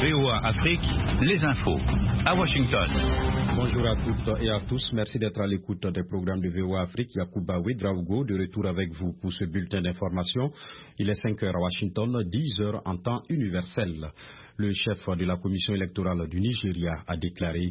VOA Afrique, les infos. À Washington. Bonjour à toutes et à tous. Merci d'être à l'écoute des programmes de VOA Afrique. Yacouba Ouedraogo, de retour avec vous pour ce bulletin d'information. Il est 5 heures à Washington, 10 heures en temps universel. Le chef de la commission électorale du Nigeria a déclaré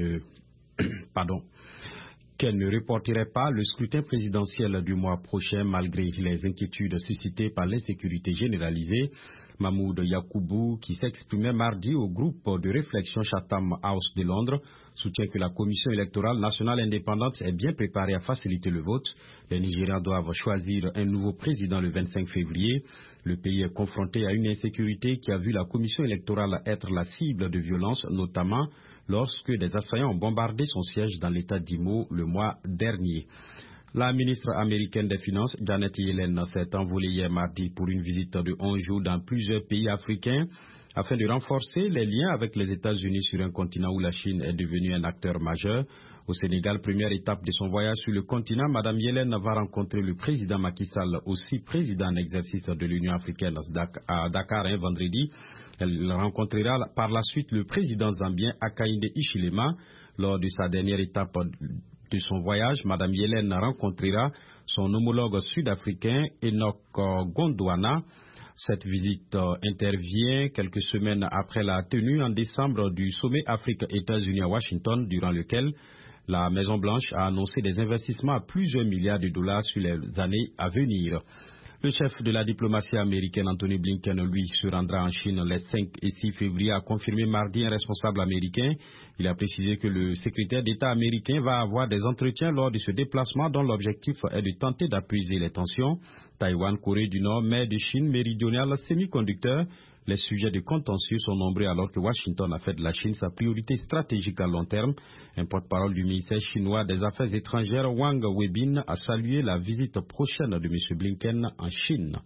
qu'elle ne reporterait pas le scrutin présidentiel du mois prochain malgré les inquiétudes suscitées par l'insécurité généralisée. Mahmoud Yakubu, qui s'exprimait mardi au groupe de réflexion Chatham House de Londres, soutient que la commission électorale nationale indépendante est bien préparée à faciliter le vote. Les Nigérians doivent choisir un nouveau président le 25 février. Le pays est confronté à une insécurité qui a vu la commission électorale être la cible de violences, notamment lorsque des assaillants ont bombardé son siège dans l'état d'Imo le mois dernier. La ministre américaine des Finances, Janet Yellen, s'est envolée hier mardi pour une visite de 11 jours dans plusieurs pays africains afin de renforcer les liens avec les États-Unis sur un continent où la Chine est devenue un acteur majeur. Au Sénégal, première étape de son voyage sur le continent, Mme Yellen va rencontrer le président Macky Sall, aussi président en exercice de l'Union africaine à Dakar vendredi. Elle rencontrera par la suite le président zambien Hakainde Hichilema. Lors de sa dernière étape de son voyage, Mme Yellen rencontrera son homologue sud-africain Enoch Gondwana. Cette visite intervient quelques semaines après la tenue en décembre du sommet Afrique-États-Unis à Washington, durant lequel la Maison-Blanche a annoncé des investissements à plusieurs milliards de dollars sur les années à venir. Le chef de la diplomatie américaine, Anthony Blinken, lui, se rendra en Chine les 5 et 6 février, a confirmé mardi un responsable américain. Il a précisé que le secrétaire d'État américain va avoir des entretiens lors de ce déplacement dont l'objectif est de tenter d'apaiser les tensions. Taïwan, Corée du Nord, mer de Chine méridionale, semi-conducteurs. Les sujets de contentieux sont nombreux alors que Washington a fait de la Chine sa priorité stratégique à long terme. Un porte-parole du ministère chinois des Affaires étrangères, Wang Weibin, a salué la visite prochaine de M. Blinken en Chine.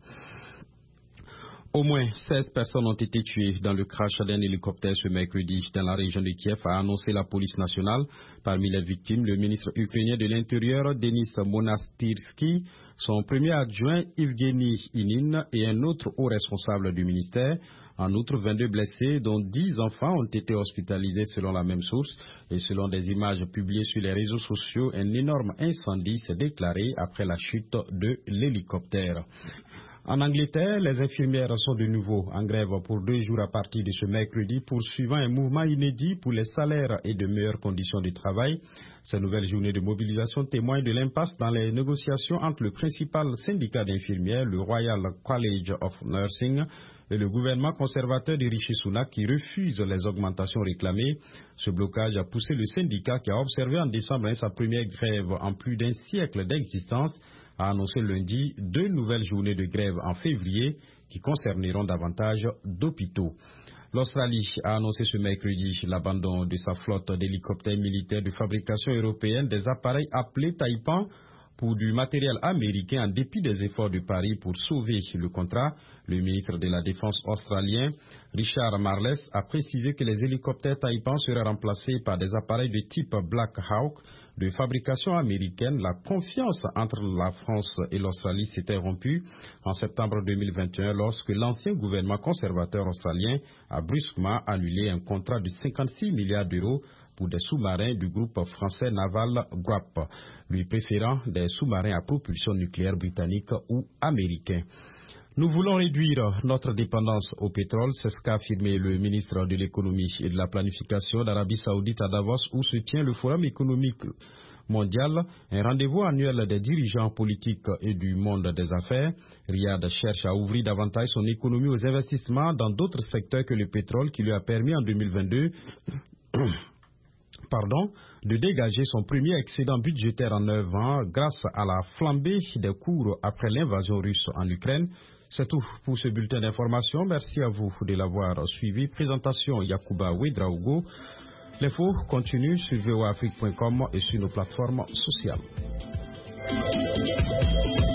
Au moins 16 personnes ont été tuées dans le crash d'un hélicoptère ce mercredi dans la région de Kiev, a annoncé la police nationale. Parmi les victimes, le ministre ukrainien de l'Intérieur, Denis Monastyrsky, son premier adjoint, Evgeny Inin, et un autre haut responsable du ministère. En outre, 22 blessés, dont 10 enfants, ont été hospitalisés selon la même source. Et selon des images publiées sur les réseaux sociaux, un énorme incendie s'est déclaré après la chute de l'hélicoptère. En Angleterre, les infirmières sont de nouveau en grève pour 2 jours à partir de ce mercredi, poursuivant un mouvement inédit pour les salaires et de meilleures conditions de travail. Ces nouvelles journées de mobilisation témoignent de l'impasse dans les négociations entre le principal syndicat d'infirmières, le Royal College of Nursing, et le gouvernement conservateur de Rishi Sunak qui refuse les augmentations réclamées. Ce blocage a poussé le syndicat qui a observé en décembre sa première grève en plus d'un siècle d'existence a annoncé lundi 2 nouvelles journées de grève en février qui concerneront davantage d'hôpitaux. L'Australie a annoncé ce mercredi l'abandon de sa flotte d'hélicoptères militaires de fabrication européenne des appareils appelés Taipan pour du matériel américain en dépit des efforts de Paris pour sauver le contrat. Le ministre de la Défense australien, Richard Marles, a précisé que les hélicoptères Taipan seraient remplacés par des appareils de type Black Hawk de fabrication américaine. La confiance entre la France et l'Australie s'était rompue en septembre 2021 lorsque l'ancien gouvernement conservateur australien a brusquement annulé un contrat de 56 milliards d'euros pour des sous-marins du groupe français naval GRAP, lui préférant des sous-marins à propulsion nucléaire britannique ou américain. Nous voulons réduire notre dépendance au pétrole, c'est ce qu'a affirmé le ministre de l'économie et de la planification d'Arabie Saoudite à Davos, où se tient le Forum économique mondial, un rendez-vous annuel des dirigeants politiques et du monde des affaires. Riyad cherche à ouvrir davantage son économie aux investissements dans d'autres secteurs que le pétrole, qui lui a permis en 2022 de dégager son premier excédent budgétaire en 9 ans grâce à la flambée des cours après l'invasion russe en Ukraine. C'est tout pour ce bulletin d'information. Merci à vous de l'avoir suivi. Présentation Yacouba Ouedraogo. L'info continue sur voafrique.com et sur nos plateformes sociales.